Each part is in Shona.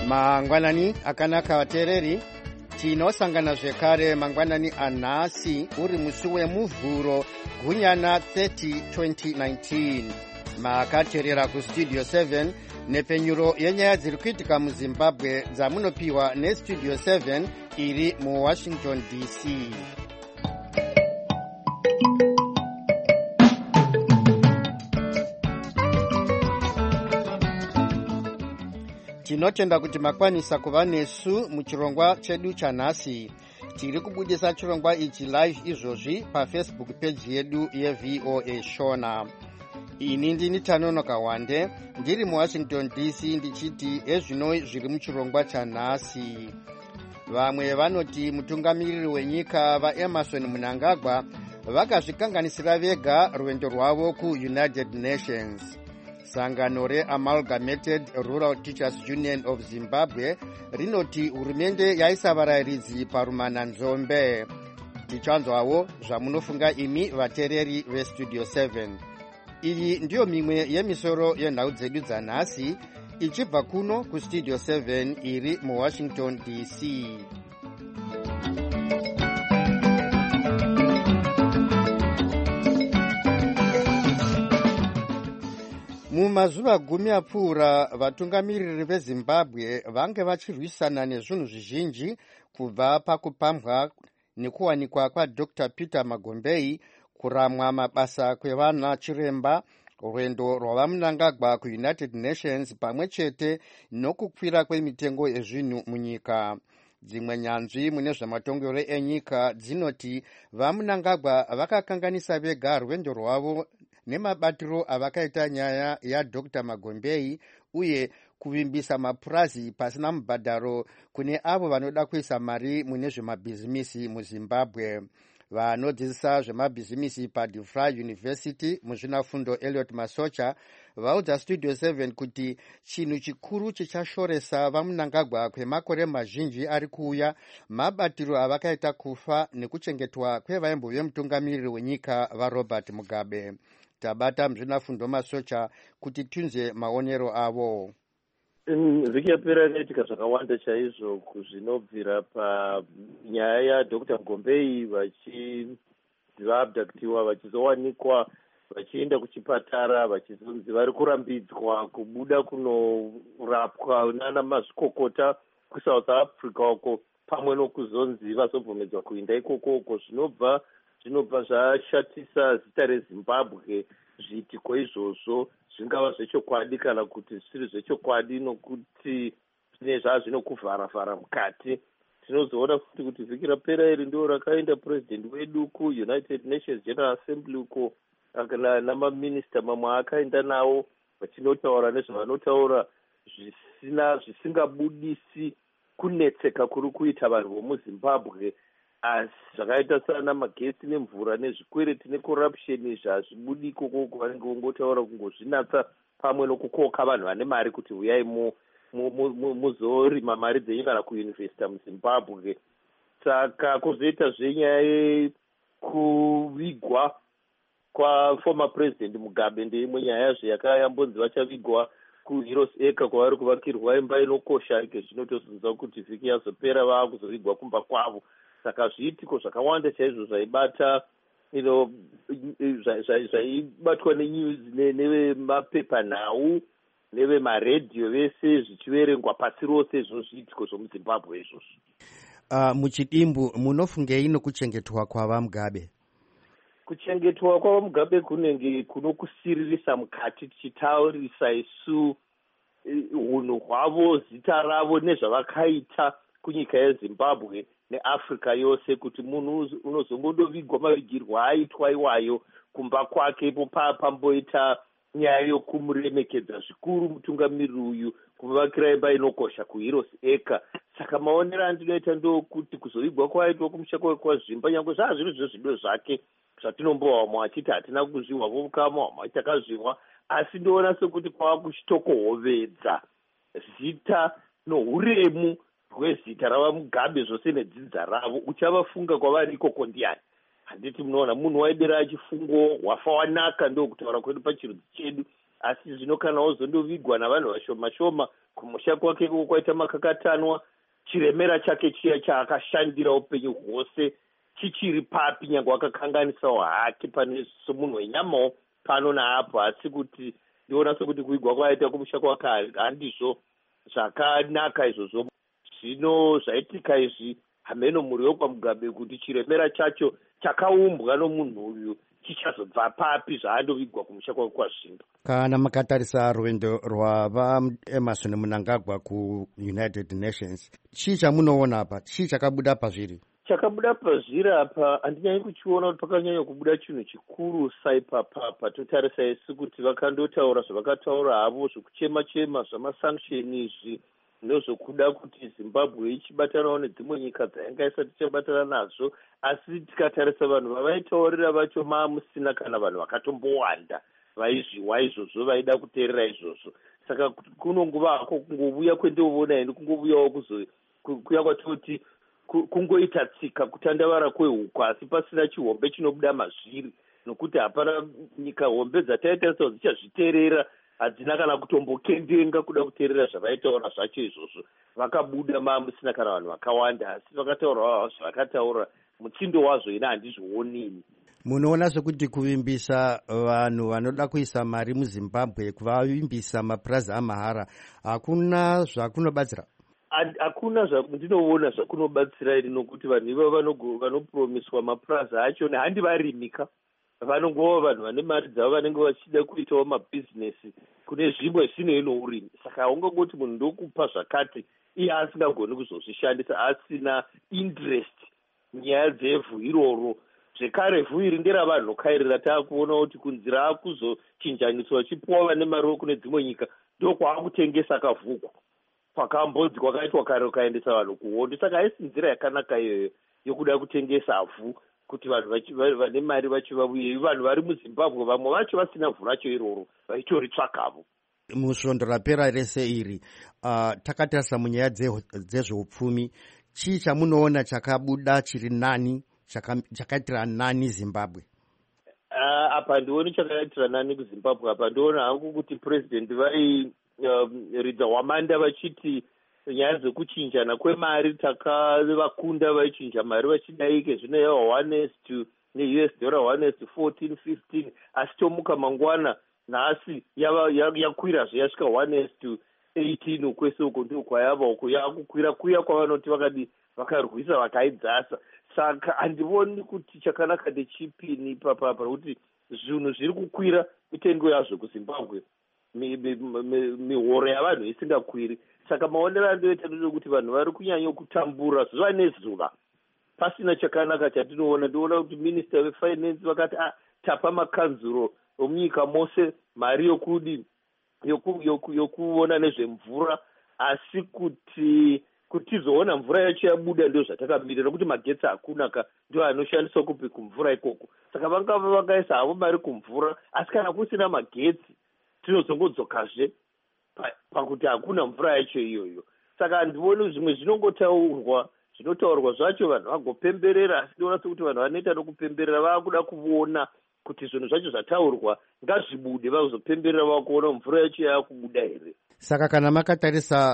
Mangwanani akanaka vateereri, tinosangana zvekare mangwanani anhasi uri musi wemuvhuro gunyana 30 2019. Makateerera kustudio 7 nepenyuro yenyaya dziri kuitika muzimbabwe dzamunopiwa nestudio 7 iri muwashington dc. Tinotenda kuti makwanisa kuva nesu muchirongwa chedu chanhasi. Tiri kubudisa chirongwa ichi live izvozvi pafacebook page yedu yeVOA Shona. Ini ndini Tanonoka Wande, ndiri muwashington dc ndichiti ezvino zviri muchirongwa chanhasi. Vamwe vanoti mutungamiriri wenyika vaEmerson Mnangagwa vakazvikanganisira vega rwendo rwavo kuUnited Nations. Sangano reAmalgamated Rural Teachers Union of Zimbabwe rinoti hurumende yaisa varayiridzi parumana nzombe. Tichanzwawo zvamunofunga imi vateereri vestudio 7. Iyi ndiyo mimwe yemisoro yenhau dzedu dzanhasi ichibva kuno kustudio 7 iri muwashington dc. Mumazuva gumi apfuura vatungamiriri veZimbabwe vange vachirwisana nezvinhu zvizhinji, kubva pakupambwa nekuwanikwa kwaDr Peter Magombei, kuramwa mabasa kwevana chiremba, rwendo rwavaMnangagwa kuUnited Nations pamwe chete nokukwira kwemitengo yezvinhu munyika. Dzimwe nyanzvi mune zvematongero enyika dzinoti vaMnangagwa vakakanganisa vega rwendo rwavo nemabatiro avakaita nyaya yaDr Magombei uye kuvimbisa mapurazi pasina mubhadharo kune avo vanoda kuisa mari mune zvemabhizimisi muZimbabwe. Vanodzidzisa zvemabhizimisi paDeVry University muzvinafundo Elliot Masocha vaudza Studio 7 kuti chinhu chikuru chichashoresa vaMnangagwa kwemakore mazhinji ari kuuya mabatiro avakaita kufa nekuchengetwa kwevaimbo mutungamiriri wenyika vaRobert Mugabe. Tabata muzvinafundo Masocha kuti tunze maonero avo. Vhiki yapera inaitika zvakawanda chaizvo zvinobvira panyaya yaDr Gombei vachiabdaktiwa vachizowanikwa vachienda kuchipatara vachizonzi vari kurambidzwa kubuda kunorapwa nana mazvikokota kuSouth Africa uko, pamwe nokuzonzi vazobvumedzwa kuenda ikoko. Zvinobva zvashatisa zita reZimbabwe zviitiko izvozvo, zvingava zvechokwadi kana kuti zvisiri zvechokwadi, nokuti zvine zvazvinokuvharavhara mukati. Tinozoona futi kuti vhiki rapera iri ndio rakaenda president wedu kuUnited Nations General Assembly uko namaminista mamwe akaenda nawo vachinotaura nezvavanotaura zvisingabudisi kunetseka kuri kuita vanhu vomuZimbabwe, asi zvakaita sana magetsi nemvura nezvikwereti necorruption zvazvibudi ikoko vanenge vongotaura kungozvinatsa pamwe nokukoka vanhu vane mari kuti uyai muzorima mari dzenyu kana kuinvesta muZimbabwe. Saka kwozoita zvenyaya yekuvigwa kwaformer president Mugabe ndeimwe nyaya zveyakayambonzi vachavigwa kuHeroes Acre kwavari kuvakirwa imba inokosha. Ike zvinotozunza kuti vhiki yazopera vava kuzovigwa kumba kwavo. Saka zviitiko zvakawanda chaizvo zvaibata zvaibatwa nenews nevemapepanhau nevemaredhiyo vese zvichiverengwa pasi rose zviitiko zvomuZimbabwe izvozvo. Muchidimbu munofungei nokuchengetwa kwavaMugabe? Kuchengetwa kwavaMugabe kunenge kunokusiririsa mukati, tichitaurisa isu hunhu hwavo, zita ravo nezvavakaita kunyika yeZimbabwe neAfrica yose, kuti munhu unozongodovigwa mavigirwa aitwa iwayo kumba kwake ipo pamboita nyaya yokumuremekedza zvikuru mutungamiriri uyu, kumuvakira imba inokosha kuHeroes Acre. Saka maonero andinoita ndokuti kuzovigwa kwaitwa kumusha kwazvimba, nyange zvazviri zvezvido zvake zvatinombowa wamwe achiti hatina kuzvihwa vomukama, wamwe takazvihwa, asi ndoona sekuti kwava kuchitokohovedza zita nohuremu rwezita ravaMugabe zvose nedzidza ravo. Uchavafunga kwavari ikoko ndiani? Handiti munoona munhu waidera achifungo wafa wanaka, ndo kutaura kwedu pachirudzi chedu. asi zvino kana wozondovigwa navanhu vashoma shoma kumusha kwake kwaita makakatanwa, chiremera chake chiya chaakashandira upenyu hwose chichiri papi, nyange wakakanganisawo hake pane somunhu wenyamawo pano naapo. asi kuti ndiona sekuti kuigwa kwaita kumusha kwake handizvo zvakanaka izvozvo. Zvino zvaitika izvi hameno muriwo kwaMugabe kuti chiremera chacho chakaumbwa nomunhu uyu chichazobva papi zvaandovigwa kumusha kwake kwazvimba. Kana makatarisa rwendo rwavaEmmerson Mnangagwa kuUnited Nations, chii chamunoona apa? Chii chakabuda pazviri? Chakabuda pazviri apa handinyanyi kuchiona kuti pakanyanya kubuda chinhu chikuru saipapa patotarisa isi kuti vakandotaura zvavakataura havo zvekuchema-chema zvamasanction izvi ndozvokuda kuti Zimbabwe ichibatanawo nedzimwe nyika dzainga isati ichabatana nazo. Asi tikatarisa vanhu vavaitaurira vacho musina kana vanhu vakatombowanda vaizviwa izvozvo vaida kuteerera izvozvo. Saka kunonguva hako kungovuya kwendinoona ini kungovuyawo kuya kwatoti kungoita tsika kutandavara kwehuku asi pasina chihombe chinobuda mazviri, nokuti hapana nyika hombe dzataitaisa dzichazviteerera hadzina kana kutombokendenga kuda kuteerera zvavaitaura zvacho izvozvo. Vakabuda musina kana vanhu vakawanda, asi vakataura zvavakataura muchindo wazvo ina handizvioni. Munoona sekuti kuvimbisa vanhu vanoda kuisa mari muZimbabwe, kuvavimbisa mapurazi amahara, hakuna zvakunobatsira? Hakuna zvandinoona zvakunobatsira iri, nokuti vanhu ivavo vanopromiswa mapurazi acho handi varimika, vanongova vanhu vane mari dzavo vanenge vachida kuitawo mabhizinesi kune zvimwe zvino inourimi. Saka ungangoti munhu ndokupa zvakati iye asingagoni kuzozvishandisa, asina interest munyaya dzevhu iroro. Zvekare vhu iri nderavanhukairira, taakuona kuti kunzira akuzochinjaniswa chipuwa vane mariwo kune dzimwe nyika ndokwaakutengesa kavhuku kwakambodzi kwakaitwa kare ukaendesa vanhu kuhondo. Saka haisi nzira yakanaka iyoyo yokuda kutengesa vhu kuti vanhu vane mari vacho vavuye. Vanhu vari muZimbabwe vamwe vacho vasina vhu racho iroro vaitoritsvakavo. Musvondo rapera rese iri takatarisa munyaya dzezveupfumi, chii chamunoona chakabuda chiri nani, chakaitira nani Zimbabwe? Apa ndioni chakaitira nani kuZimbabwe. Apa ndiona hangu kuti president ridza hwamanda vachiti nyaya dzekuchinjana kwemari takavakunda vaichinja mari vachidaike zvino yava 1 neUS dollar 1:14-15, asi tomuka mangwana nhasi yakwirazve yasvika 1:18 kwese uko ndiko kwayava uko yakukwira kuya kwavanoti vakarwisa vakaidzasa. Saka handivoni kuti chakanaka ndechipini papapa, kuti zvinhu zviri kukwira mitengo yazvo kuZimbabwe, mihoro yavanhu isingakwiri. Saka maonero andoita ndezvekuti vanhu vari kunyanya kutambura zuva nezuva pasina chakanaka chatinoona. Ndinoona kuti minista wefinance vakati tapa makanzuro omunyika mose mari yokuona nezvemvura, asi kuti tizoona mvura yacho yabuda ndio zvatakamirira, nokuti magetsi hakuna ndio anoshandiswa kupi kumvura ikoko. Saka vangava vakaisa havo mari kumvura, asi kana kusina magetsi tinozongodzokazve pakuti hakuna mvura yacho iyoyo. Saka handivoni zvimwe zvinotaurwa zvacho vanhu vagopemberera, asi ndinoona sekuti vanhu vanoita nokupemberera vakuda kuona kuti zvinhu zvacho zvataurwa ngazvibude, vazopemberera vakuona mvura yacho yakubuda here. Saka kana makatarisa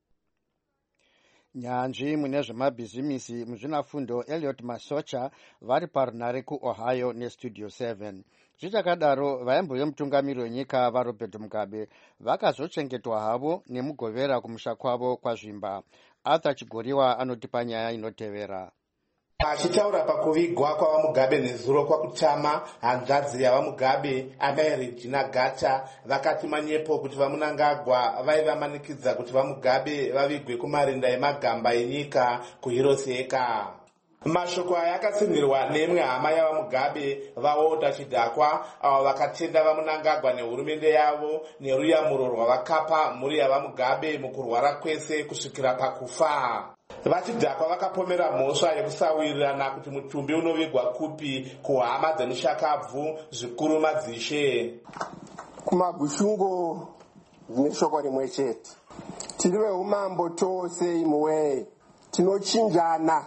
nyanzvi mune zvemabhizimisi muzvinafundo Elliot Masocha vari parunare kuOhio neStudio 7. Zvichakadaro vaimboye mutungamiri wenyika vaRobert Mugabe vakazochengetwa havo nemugovera kumusha kwavo kwazvimba. Arthur Chigoriwa anotipa nyaya inotevera. Achitaura pakuvigwa kwavaMugabe nezuro kwakutama, hanzvadzi yavaMugabe amai Regina Gata vakati manyepo kuti vaMnangagwa vaivamanikidza kuti vaMugabe vavigwe kumarinda emagamba enyika kuHiroseka. Mashoko aya akatsindirwa nemwe hama yavaMugabe vaOda Chidhakwa, avo vakatenda vaMnangagwa nehurumende yavo neruyamuro rwavakapa mhuri yavaMugabe mukurwara kwese kusvikira pakufa. Vachidhakwa vakapomera mhosva yekusawirirana kuti mutumbi unovigwa kupi kuhama dzemushakabvu zvikuru madzishe. Kumagushungo neshoko rimwe chete, tiri veumambo tose imuwee, tinochinjana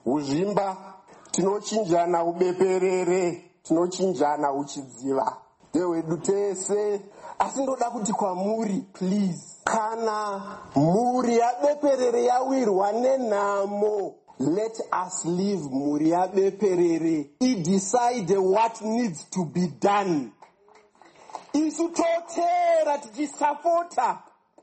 uzvimba, tinochinjana ubeperere, tinochinjana uchidziva. ndehwedu tese. Asi ndoda kuti kwamuri please, kana mhuri yabeperere yawirwa nenhamo, let us leave mhuri yabeperere decide what needs to be done. Isu totera tichisapota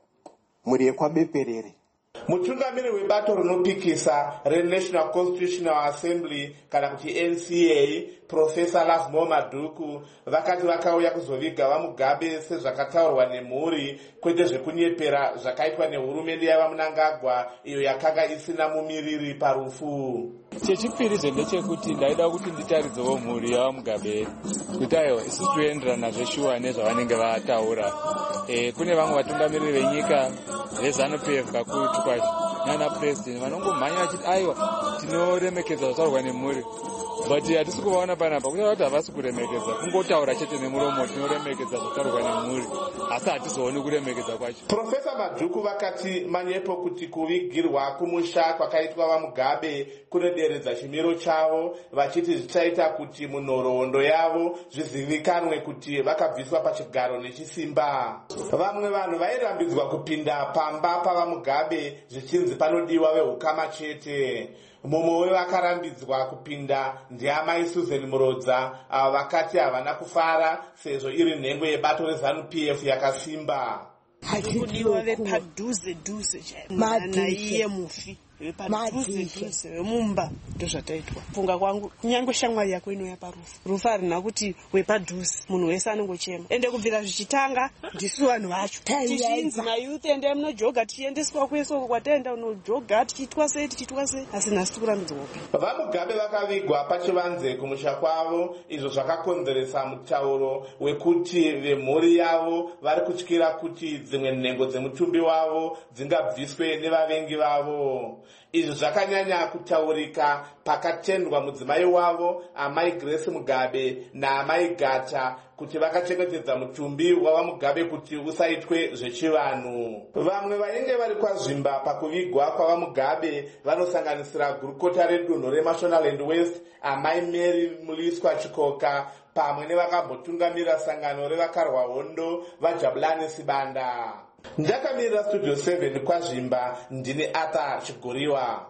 mhuri yekwabeperere. Mutungamiri webato rinopikisa reNational Constitutional Assembly kana kuti NCA, Professor Lasmo Maduku, vakati vakauya kuzoviga vaMugabe sezvakataurwa nemhuri, kwete zvekunyepera zvakaitwa nehurumende yavaMnangagwa iyo yakanga isina mumiriri parufu. Chechipiri ndechekuti ndaida kuti nditaridzewo mhuri yavaMugabe kuti aiwa isusu toenderana zveshuwa nezvavanenge vataura. Kune vamwe vatungamiriri venyika veZANU-PF kakurutu kwacho nana president vanongomhanya vachiti aiwa tinoremekedza zvataurwa nemhuri, but hatisi kuvaona panapa kutaa kuti havasi kuremekedza, kungotaura chete nemuromo tinoremekedza zvataurwa nemhuri, asi hatizooni kuremekedza kwacho. Profesa Madhuku vakati manyepo kuti kuvigirwa kumusha kwakaitwa vaMugabe kunoderedza chimiro chavo, vachiti zvichaita kuti munhoroondo yavo zvizivikanwe kuti vakabviswa pachigaro nechisimba. Vamwe vanhu vairambidzwa kupinda pamba pavaMugabe zvichinzi panodiwa vehukama chete. Mumwe wevakarambidzwa kupinda ndiamai Susan Murodza, avo vakati havana kufara sezvo iri nhengo yebato reZANU-PF yakasimba. Hakudiwa vepadhuze dhuze chaimana iye mufi vepadhuze vemumba ndozvataitwa. Funga kwangu kunyange shamwari yako inouya parufu, rufu harina kuti wepadhuze, munhu wese anongochema. Ende kubvira zvichitanga ndisu vanhu vacho tichinzi mayouth ende munojoga, tichiendeswa kwese uko kwataenda unojoga, tichitwa sei, asi nhasi tikurambidzwa kupi. VaMugabe vakavigwa pachivanze kumusha kwavo, izvo zvakakonzeresa mutauro wekuti vemhuri yavo vari kutyira kuti dzimwe nhengo dzemutumbi wavo dzingabviswe nevavengi vavo. Izvi zvakanyanya kutaurika pakatendwa mudzimai wavo amai Grace Mugabe naamai Gata kuti vakachengetedza mutumbi wavaMugabe kuti usaitwe zvechivanhu. Vamwe vanenge vari kwazvimba pakuvigwa kwavaMugabe vanosanganisira gurukota redunhu reMashonaland West amai Mary Muliswa Chikoka pamwe nevakambotungamira sangano revakarwa hondo vaJabulani Sibanda. Ndakamirira Studio 7 kwazvimba, ndine Arthur Chigoriwa.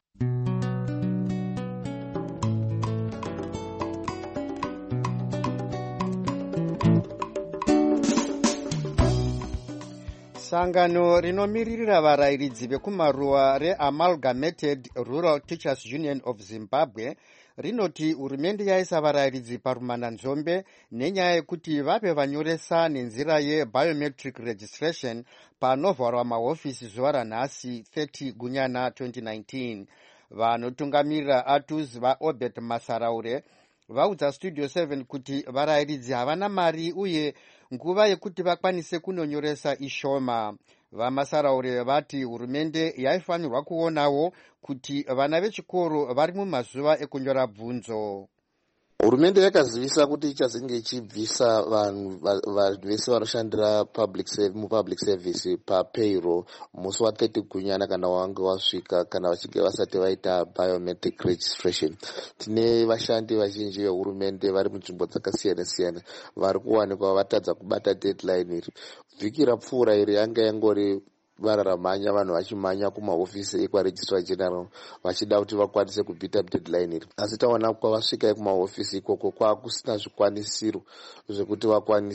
Sangano rinomiririra varayiridzi vekumaruwa reAmalgamated Rural Teachers Union of Zimbabwe rinoti hurumende yaisa varayiridzi parumananzombe nenyaya yekuti vape vanyoresa nenzira yebiometric registration panovharwa mahofisi zuva ranhasi 30 Gunyana 2019. Vanotungamirira ATUS vaObert Masaraure vaudza Studio 7 kuti varayiridzi havana mari uye nguva yekuti vakwanise kunonyoresa ishoma. VaMasaraure vati hurumende yaifanirwa kuonawo kuti vana vechikoro vari mumazuva ekunyora bvunzo. Hurumende yakazivisa kuti ichazenge ichibvisa vanhu vese vanoshandira mupublic service papayroll musi wa30 Gunyana kana wange wasvika, kana vachinge vasati vaita biometric registration. Tine vashandi vazhinji vehurumende vari munzvimbo dzakasiyana-siyana vari kuwanikwa vatadza kubata deadline iri. Vhiki rapfuura iri yanga yangori vararamanya vanhu vachimhanya kumahofisi ekwaregistrar general vachida kuti vakwanise kubhita deadline iri, asi taona kwavasvika kumahofisi ikoko kwakusina zvikwanisiro zvekuti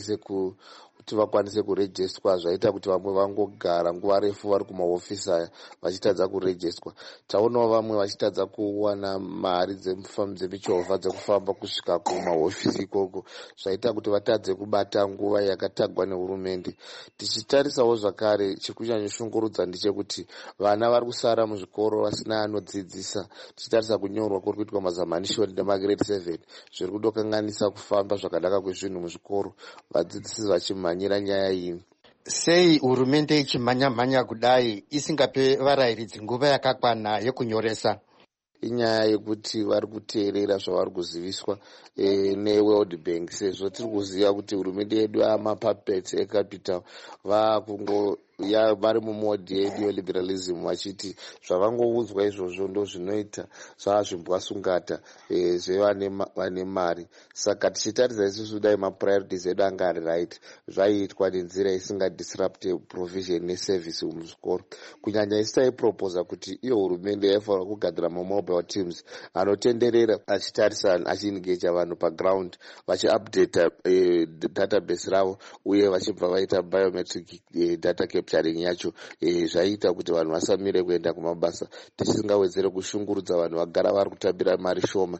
vakwanise kurejistwa, zvaita kuti vamwe vangogara nguva refu vari kumahofisi aya vachitadza kurejistwa. Taonawo vamwe vachitadza kuwana mari dzemichovha dzekufamba kusvika kumahofisi ikoko, zvaita kuti vatadze kubata nguva yakatagwa nehurumende. Tichitarisawo zvakare, chikunyanyishungurudza ndechekuti vana vari kusara muzvikoro vasina anodzidzisa. Tichitarisa kunyorwa kuri kuitwa mazamanishoni nemagrade 7 zviri kudokanganisa kufamba zvakanaka kwezvinhu muzvikoro, vadzidzisi vachimhanyira nyaya iyi. Sei hurumende ichimhanya-mhanya kudai isingape varayiridzi nguva yakakwana yekunyoresa? Inyaya yekuti vari kuteerera zvavari kuziviswa neWorld Bank, sezvo tiri kuziva kuti hurumende yedu amapuppets ecapital vari mumodhi yeneoliberalism vachiti zvavangoudzwa izvozvo ndo zvinoita zvazvimbwasungata zvevane mari. Saka tichitarisa isusu dai mapuriorities edu anga ari right, zvaiitwa nenzira isingadisrupte provision neservice muzvikoro. Kunyanya isi taiproposa kuti iyo hurumende yaifanira kugadzira mamobile teams anotenderera achitarisa achiengeja vanhu paground vachiupdata database ravo uye vachibva vaita biometric data capturing yacho. Zvaiita kuti vanhu vasamire kuenda kumabasa, tisingawedzere kushungurudza vanhu vagara vari kutambira mari shoma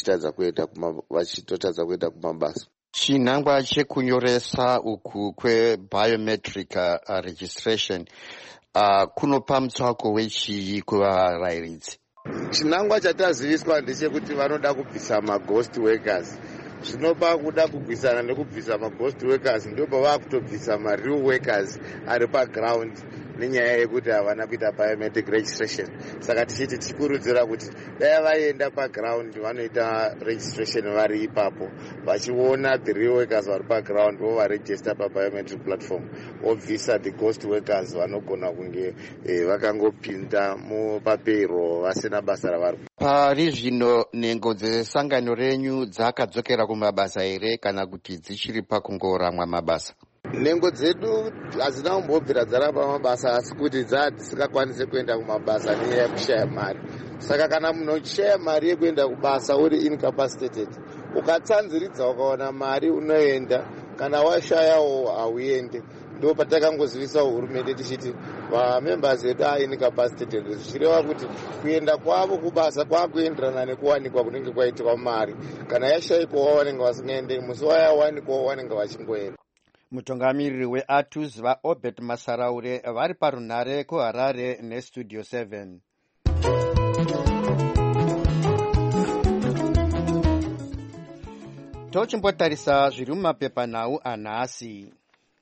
vachitotadza kuenda kumabasa. Chinangwa chekunyoresa uku kwebiometric registration kunopa mutswako wechii kuvarairidzi? Chinangwa chataziviswa ndechekuti vanoda kubvisa maghost workers. Zvinopa kuda kubvisana nekubvisa maghost workers ndobva vakutobvisa mareal workers ari paground nenyaya yekuti havana kuita biometric registration. Saka tichiti tichikurudzira kuti dai vaenda paground vanoita registration vari ipapo vachiona the real workers vari paground vovaregister pabiometric platform, vobvisa the ghost workers vanogona kunge vakangopinda mupapero vasina basa ravari. Pari zvino nhengo dzesangano renyu dzakadzokera kumabasa here kana kuti dzichiri pakungoramwa mabasa? Nhengo dzedu hadzina kumbobvira dzaramba mabasa, asi kuti dzisingakwanisi kuenda kumabasa nenyaya yekushaya mari. Saka kana munhu uchishaya mari yekuenda kubasa uri incapacitated, ukatsanziridza ukaona mari unoenda, kana washayawo hauende. Ndo patakangozivisa hurumende tichiti vamembers vedu aincapacitated, zvichireva kuti kuenda kwavo kubasa kwakuenderana nekuwanikwa kunenge kwaitika mari. Kana yashayikwawo vanenge vasingaende, musi wayawanikwawo vanenge vachingoenda. Mutungamiriri weATUS vaObert Masaraure vari parunhare kuHarare neStudio 7. Tochimbotarisa zviri mumapepanhau anhasi.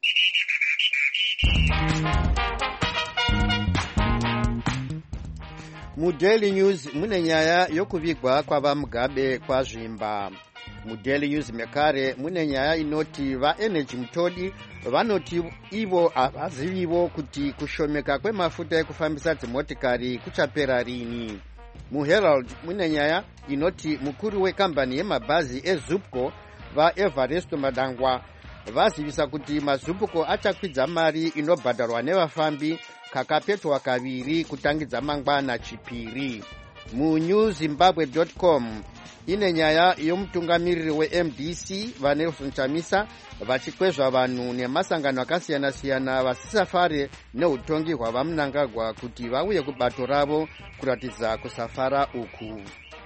MuDaily News mune nyaya yokuvigwa kwavaMugabe kwazvimba. MuDaily News mekare mune nyaya inoti vaEnergy Mutodi vanoti ivo havazivivo kuti kushomeka kwemafuta ekufambisa dzimotikari kuchapera rini. MuHerald mune nyaya inoti mukuru wekambani yemabhazi eZupco vaEvaresto Madangwa vazivisa kuti maZupco achakwidza mari inobhadharwa nevafambi kakapetwa kaviri kutangidza mangwana chipiri. MuNewZimbabwe.com ine nyaya yomutungamiriri weMDC vaNelson Chamisa vachikwezva vanhu nemasangano akasiyana-siyana vasisafare neutongi hwavaMnangagwa kuti vauye kubato ravo kuratidza kusafara uku.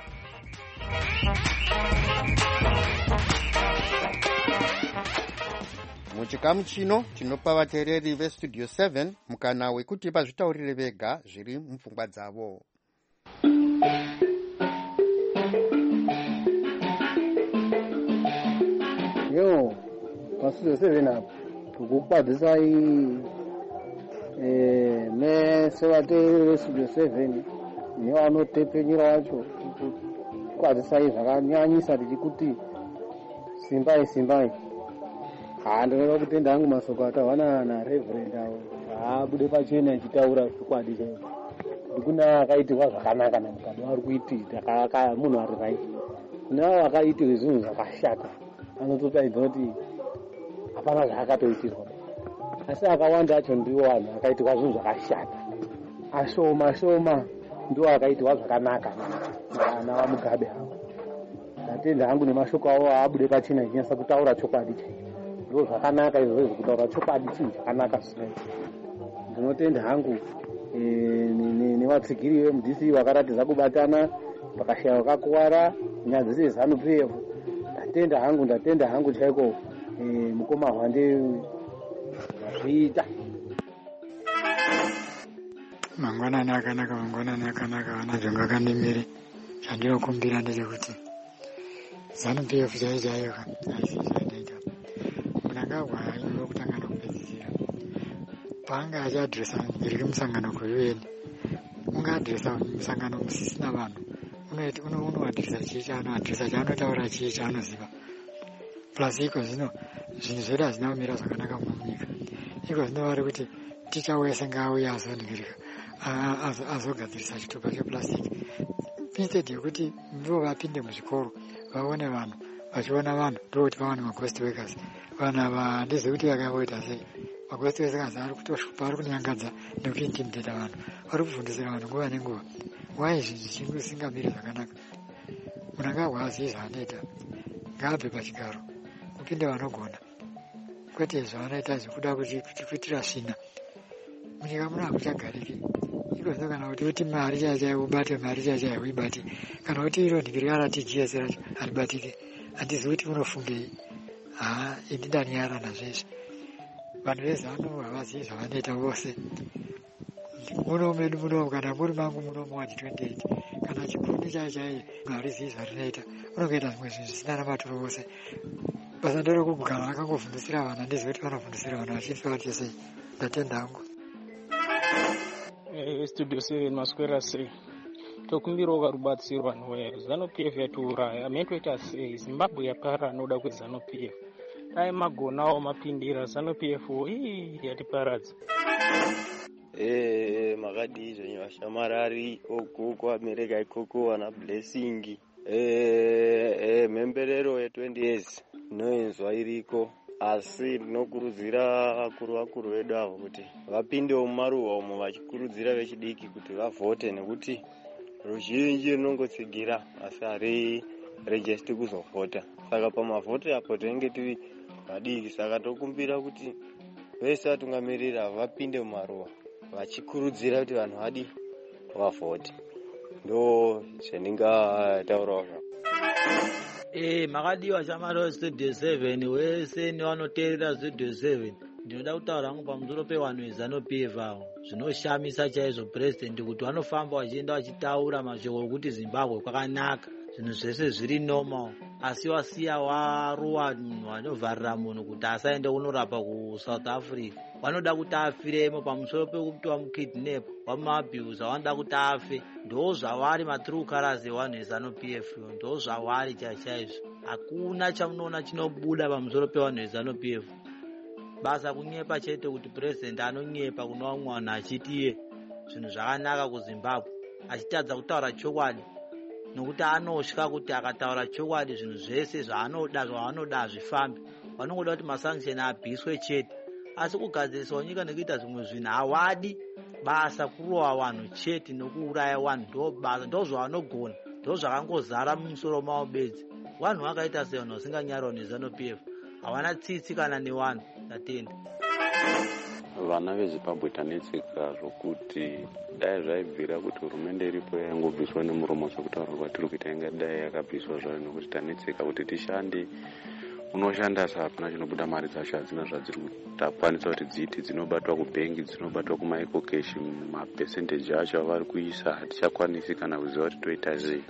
Muchikamu chino tinopa vateereri veStudio 7 mukana wekuti vazvitaurire vega zviri mupfungwa dzavo. Yo, paStudio 7 apo kukukwadzisa nesevateereri veStudio 7 nevanotepenyera wacho kukwadzisai zvakanyanyisa tichikuti simbai. Ndinoda kutenda hangu masoko atawana naReverend awo abude pachena achitaura chokwadi chaicho. Ndikuna akaitirwa zvakanaka namukadzi ari kuita munhu ari right. Kune avo akaitirwa zvinhu zvakashata anototaidza kuti hapana zvaakatoitirwa. Asi akawanda acho ndiwo vanhu akaitirwa zvinhu zvakashata. Ashoma ndiwo akaitirwa zvakanaka navaMugabe avo. Ndatenda hangu nemashoko avo abude pachena achinyasa kutaura chokwadi chaicho. Ndo zvakanaka izvozvo kutaura chokwadi chinhu chakanaka zvinoi. Ndinotenda hangu nevatsigiri veMDC vakaratidza kubatana pakashaya vakakuwara nyaya dzese ZANU-PF. Ndatenda hangu chaiko mukoma Hwande zvazviita. Mangwanani akanaka vanajonga kandimiri. Chandinokumbira ndechekuti ZANU-PF chaiyo aisizaitaita Mnangagwa inoda kutangana kupedzisira paanga achiadhiresa iri musangano kuUN ungaadhiresa musangano musisina vanhu unoadhiresa chii chaanoadhiresa chaanotaura chii chaanoziva plus iko zvino zvinhu zvedu hazina kumira zvakanaka munyika iko zvino vari kuti ticha wese ngauye azoningirika azogadzirisa chitupa chepurasitiki instead yekuti ndivo vapinde muzvikoro vaone vanhu vachiona vanhu ndokuti vaone maghost workers. Vanhu ava handizivi kuti vakamboita sei. Maghost workers ari kutoshupa, ari kunyangadza nekuintimidata vanhu, vari kuvhundisira vanhu nguva nenguva. Why zvinhu zvisingamiri zvakanaka? Munhu ngaazive zvaanoita, ngaabve pachigaro kupinde vanogona, kwete zvavanoita zvekuda kuitira svina. Munyika muno hakuchagariki ikozvo, kana kuti mari chaichaiwo ubate mari chaichaiwo uibate, kana kuti iro ndigirika rati GS racho haribatike. Handizivi kuti munofungei. Ini ndanyara nazveshe. Vanhu vezano havazivi zvavanoita vose. Muno medu muno, kana muri mangu muno muwadi 28, kana chikuru chaichai harizivi zvarinoita, unongoita zvimwe zvinhu zvisina namaturo vose. Basa nderekugara akangofundisira vanhu, handizivi kuti vanofundisira vanhu vachifa vachi sei. Ndatenda hangu. Studio 7 maswera sei tokumbirawo rubatsiro anwe ZANU-PF yatiuraya ametoita sei Zimbabwe yapara anoda kweZANU-PF dai magonawo mapindira ZANU-PF yatiparadza. Makadi zvenyu vashamarari okoko America ikoko wana blessing mhemberero ye20 years noenzwa iriko, asi ndinokurudzira vakuru vedu avo kuti vapindewo mumaruwa umo vachikurudzira vechidiki kuti vavhote, nekuti ruzhinji runongotsigira asi hari rejesti kuzovhota. Saka pamavhoto apo tinenge tiri vadiki, saka tokumbira kuti vese vatungamirira vapinde mumaruwa vachikurudzira kuti vanhu vadi vavhote. Ndo zvendingataurawo zvako. Makadiwa chamaro Studio 7 wese nevanoteerera Studio 7, ndinoda kutaura hangu pamusoro pevanhu veZANU-PF avo. Zvinoshamisa chaizvo president kuti vanofamba vachienda vachitaura mashoko okuti Zimbabwe kwakanaka, zvinhu zvese zviri normal, asi wasiya waruwa munhu vanovharira munhu kuti asaende kunorapa kuSouth Africa. Vanoda kuti afiremo pamusoro pekuti vamukidnap, vamabuse, vanoda kuti afe. Ndo zvavari matrue colors evanhu veZANU-PF, ndo zvavari chaizvo. Hakuna chamunoona chinobuda pamusoro pevanhu veZANU-PF. Basa kunyepa chete kuti president anonyepa kuna vamwe vanhu achiti zvinhu zvakanaka kuZimbabwe, achitadza kutaura chokwadi, nokuti anotya kuti akataura chokwadi zvinhu zvese zvavanoda hazvifambi. Vanongoda kuti masanction abviswe chete, asi kugadzirisawo nyika nekuita zvimwe zvinhu hawadi. Basa kurova vanhu chete nokuuraya vanhu, ndo basa, ndo zvavanogona, ndo zvakangozara mumusoro mavo bedzi. Vanhu vakaita sevanhu vasinganyarawo neZANU-PF havana tsitsi kana nevanhu. Ndatenda. Vana veZimbabwe tanetseka zvokuti dai zvaibvira kuti hurumende iripo yaingobviswa nemuromo sokutaura kwatiri kuita inga dai yakabviswa zvayo, nokuti tanetseka kuti tishande. Unoshanda sa hapana chinobuda mari dzacho hadzina zvadziri kukwanisa kuti dziiti, dzinobatwa kubhengi, dzinobatwa kumaecocash, mapercentage acho avari kuisa hatichakwanisi kana kuziva kuti toita sei.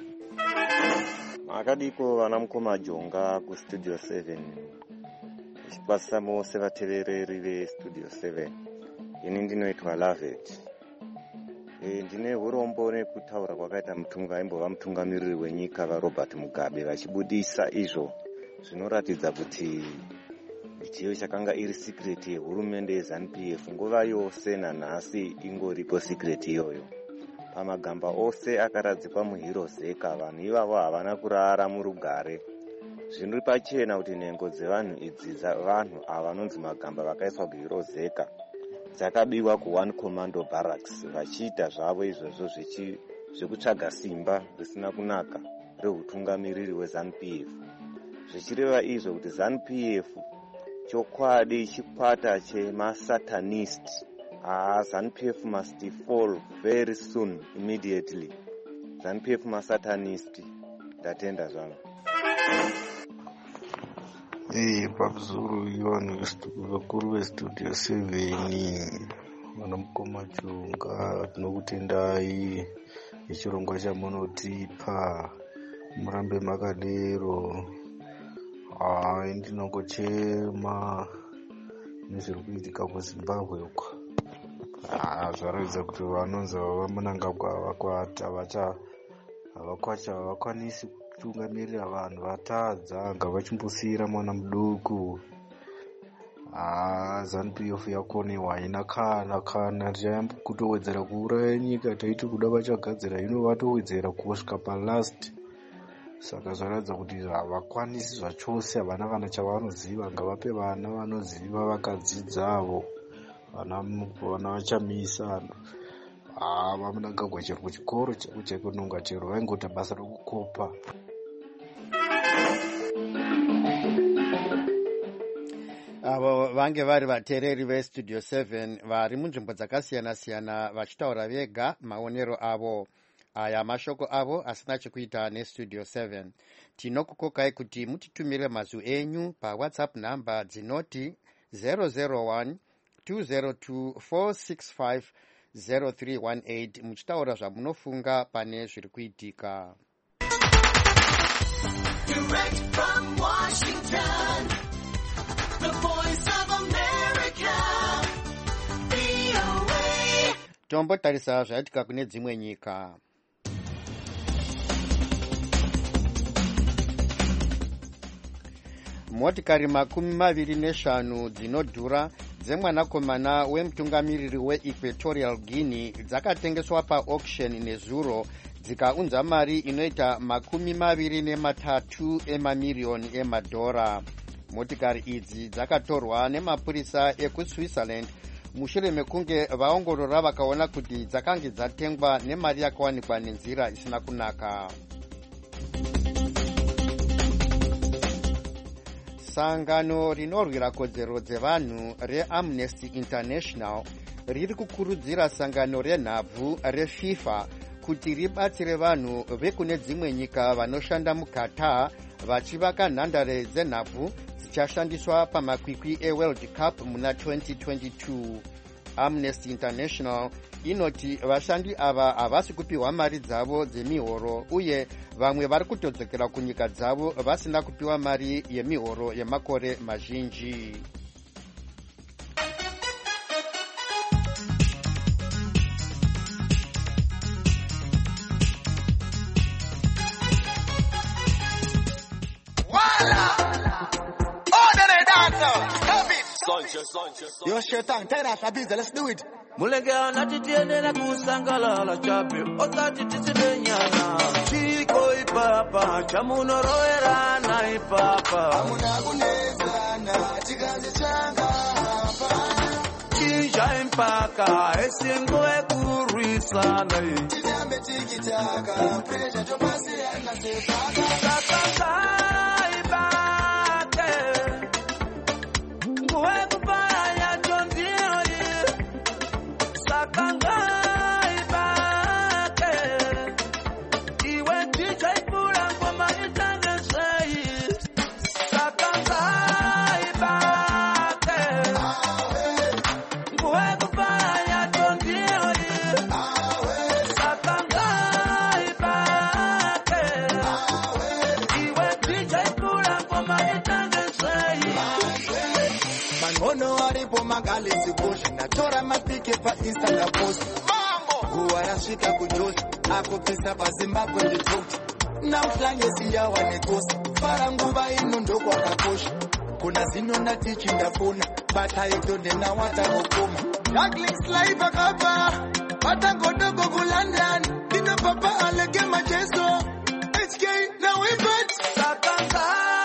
Makadiko vana mukoma Jonga kuStudio 7 ichipasa mose vatevereri veStudio 7. Ini ndinoitwa Lavet. Ndine urombo nekutaura kwakaita aimbova mutungamiriri wenyika vaRobert Mugabe vachibudisa izvo zvinoratidza kuti chiyo chakanga iri secret yehurumende yeZANU-PF nguva yose nanhasi ingoripo secret iyoyo. Pamagamba ose akaradzikwa muHirozeka, vanhu ivavo havana kurara murugare. Zviri pachena kuti nhengo dzevanhu idzi vanhu ava vanonzi Magamba vakaiswa kuHirozeka dzakabiwa ku1 Commando Barracks vachiita zvavo izvozvo zvekutsvaga simba risina kunaka rehutungamiriri weZANU-PF. Zvichireva izvo kuti ZANU-PF chokwadi chikwata chemasatanist. ZANU-PF must fall very soon, immediately. ZANU-PF masatanist. Ndatenda zvangu. Pabzuru ivanhu vakuru veStudio 7 vana mukoma Jonga, tinokutendai nechirongwa chamunotipa, murambe makadero. Ndinongochema nezviri kuitika kuZimbabwe uko. Zvaratidza kuti vanonzi vamunangagwa havakwanisi kutungamirira vanhu, vatadza, ngavachimbosiyira mwana muduku. ZANU-PF yakonewa haina kana tichayamba kutowedzera kuuraya nyika taiti kuda vachagadzira hino vatowedzera kusvika palast. Saka zvaratidza kuti havakwanisi zvachose, havana kana chavanoziva. Ngavape vana vanoziva vakadzidza avo, vana vachamisa vamunangagwa chero kuchikoro chekunonga chero vaingota basa rokukopa. Avo vange vari vateereri vestudio 7 vari munzvimbo dzakasiyana-siyana vachitaura vega maonero avo. Aya mashoko avo asina chekuita nestudio 7. Tinokukokai kuti mutitumire mazwi enyu paWhatsApp namba dzinoti 001 202 465 0318 muchitaura zvamunofunga pane zviri kuitika. Direct from Washington, the voice of America, VOA. Tombotarisa zvaitika kune dzimwe nyika. Motikari 25 dzinodhura dzemwanakomana wemutungamiriri weEquatorial Guinea dzakatengeswa paauction nezuro dzikaunza mari inoita $23 emamirioni emadhora. Motikari idzi dzakatorwa nemapurisa ekuSwitzerland mushure mekunge vaongorora vakaona kuti dzakange dzatengwa nemari yakawanikwa nenzira isina kunaka. Sangano rinorwira kodzero dzevanhu reAmnesty International riri kukurudzira sangano renhabvu reFIFA kuti ribatsire vanhu vekune dzimwe nyika vanoshanda muQatar vachivaka nhandare dzenhabvu dzichashandiswa pamakwikwi eWorld Cup muna 2022. Amnesty International inoti vashandi ava havasi kupiwa mari dzavo dzemihoro uye vamwe vari kutodzokera kunyika dzavo vasina kupiwa mari yemihoro yemakore mazhinji. Yo, Shaitan, tell us a busy, let's do it. Mulega na titienera kusangalala chapi otati tisibenyana chiko ipapa chamunoroera na ipapa amuna kunezana chiganze changa hapana chinja impaka esingo ekurwisana tinyambe tikitaka pressure topasi yanasepaka sakanga magalezi bush natora mapike pa Instagram post mambo huwarashika kujoshi hapo pesa pa Zimbabwe nditoti na mhlangezi yawa nekosi para nguva ino ndoko akakosha kuna zino natichinda funa batayeto ndena watakokoma Darklings live akapa batangodogo ku London dino papa alege macheso HK na wibet sakanga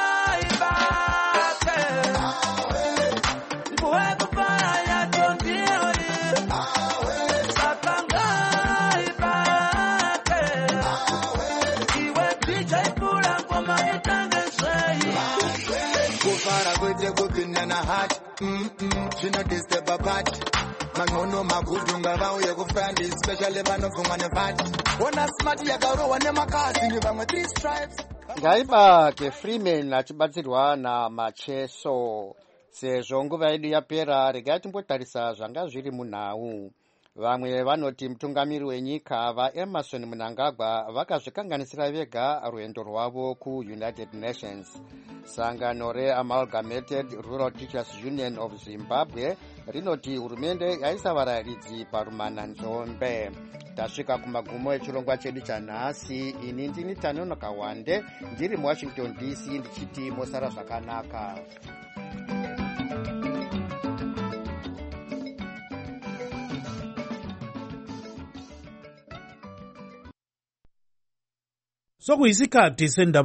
na heart disturb apart manono magudunga vauye kufrandi especially vanofunga nevati ona smart yakarowa nemakazi nevamwe 3 stripes ngaiba keFreeman achibatsirwa namacheso. Sezvo nguva yedu yapera regai timbotarisa zvanga zviri munhau. Vamwe vanoti mutungamiri wenyika vaEmerson Mnangagwa vakazvikanganisira vega rwendo rwavo kuUnited Nations. Sangano reAmalgamated Rural Teachers Union of Zimbabwe rinoti hurumende yaisa varayiridzi parumana nzombe. Tasvika kumagumo echirongwa chedu chanhasi. Ini ndini Tanono Kawande ndiri muWashington DC ndichiti mosara zvakanaka. sokuyisikhathi sendaba